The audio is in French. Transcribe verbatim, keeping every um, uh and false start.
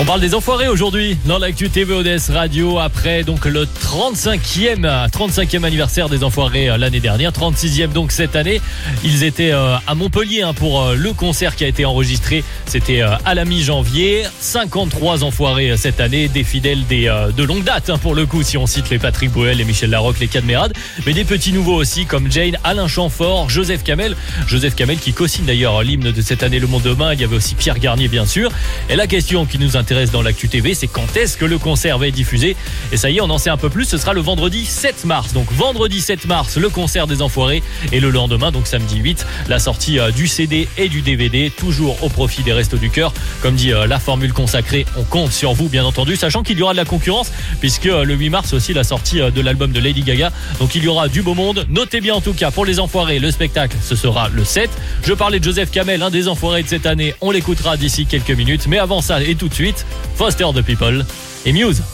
On parle des enfoirés aujourd'hui dans l'actu T V O D S Radio après donc le trente-cinquième, trente-cinquième anniversaire des enfoirés l'année dernière, trente-sixième donc cette année. Ils étaient à Montpellier pour le concert qui a été enregistré. C'était à la mi-janvier. cinquante-trois enfoirés cette année, des fidèles des, de longue date pour le coup si on cite les Patrick Bruel, les Michel Larocque, les Cadmerade, mais des petits nouveaux aussi comme Jane, Alain Chamfort, Joseph Kamel. Joseph Kamel qui co-signe d'ailleurs l'hymne de cette année Le Monde Demain. Il y avait aussi Pierre Garnier bien sûr. Et la question qui nous intéresse dans l'actu T V, c'est quand est-ce que le concert va être diffusé? Et ça y est, on en sait un peu plus, ce sera le vendredi sept mars. Donc vendredi sept mars, le concert des enfoirés, et le lendemain, donc samedi huit, la sortie du C D et du D V D, toujours au profit des Restos du Cœur. Comme dit la formule consacrée, on compte sur vous bien entendu, sachant qu'il y aura de la concurrence, puisque le huit mars aussi la sortie de l'album de Lady Gaga. Donc il y aura du beau monde. Notez bien en tout cas, pour les enfoirés, le spectacle, ce sera le sept. Je parlais de Joseph Kamel, un des enfoirés de cette année, on l'écoutera d'ici quelques minutes. Mais avant ça, et tout de suite, Foster the People et Muse.